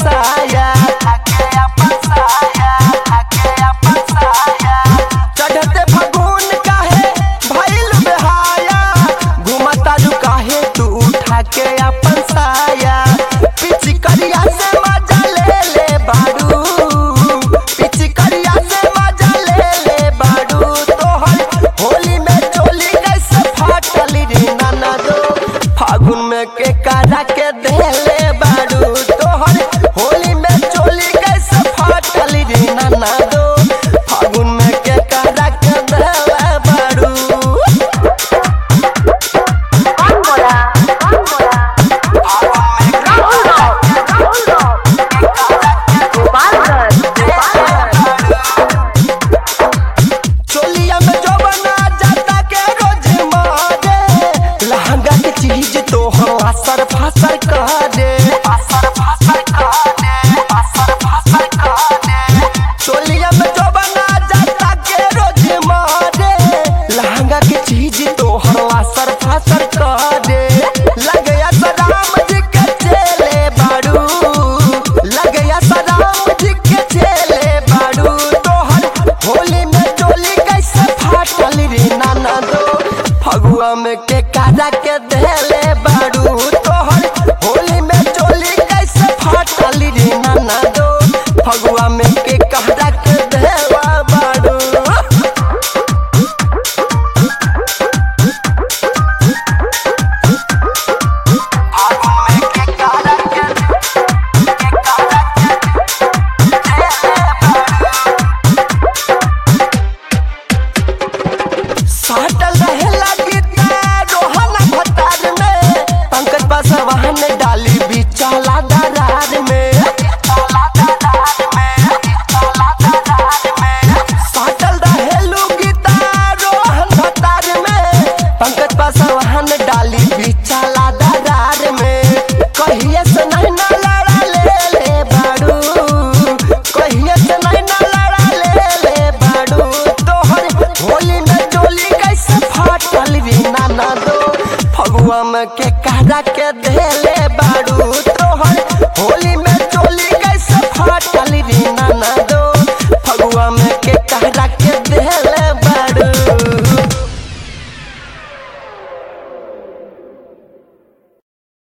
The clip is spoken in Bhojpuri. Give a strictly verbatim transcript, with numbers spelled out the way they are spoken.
साया ढके अपन साया ढके अपन साया चढ़ते फगुन काहे भइल बेहाया घुमता जु काहे तू उठा के अपन साया पिचकरिया से मजा ले ले बाड़ू पिचकरिया से मजा ले ले बाड़ू तोहर होली में चोली कैसे फाटल रे नाना दो फागुन में के काढ़ा के देले बाड़ू तोहर होली में चोली कैसे फाटल रे नाना दो फागुन में के काढ़ा के देले बाड़ू चोलिया में जो बना जाता के रोज मारे लहंगा के चीज तो हम असर फासर करे असर फासर करे असर फासर करे चोलिया में जो बना जाता के रोज मारे लहंगा के चीज तो हम असर फासर करे लगया सदाम जी के चेले बाड़ू लगया सदाम जी के चेले बाड़ू तोहर होली में चोली कैसे फाटल रे नाना दो फगुआ में के काढ़ा के देले बाड़ू तोहर होली में चोली कैसे फाटल रे नाना दो फगुआ में के काढ़ा के देवा बाड़ू साटल रहेला गीता रोहना भतार में पंकज पासवान डाली बिचला दरार में साटल रहेलू गीता रोहन भतार में पंकज पासवान डाली बिचला दरार में कहिए से नहीं ना लड़ा ले ले बाड़ू कहिए से नहीं ना लड़ा ले ले बाड़ू तोहर होली में चोली कैसे फाटल रे नाना दो फगुआ में के काढ़ा के देले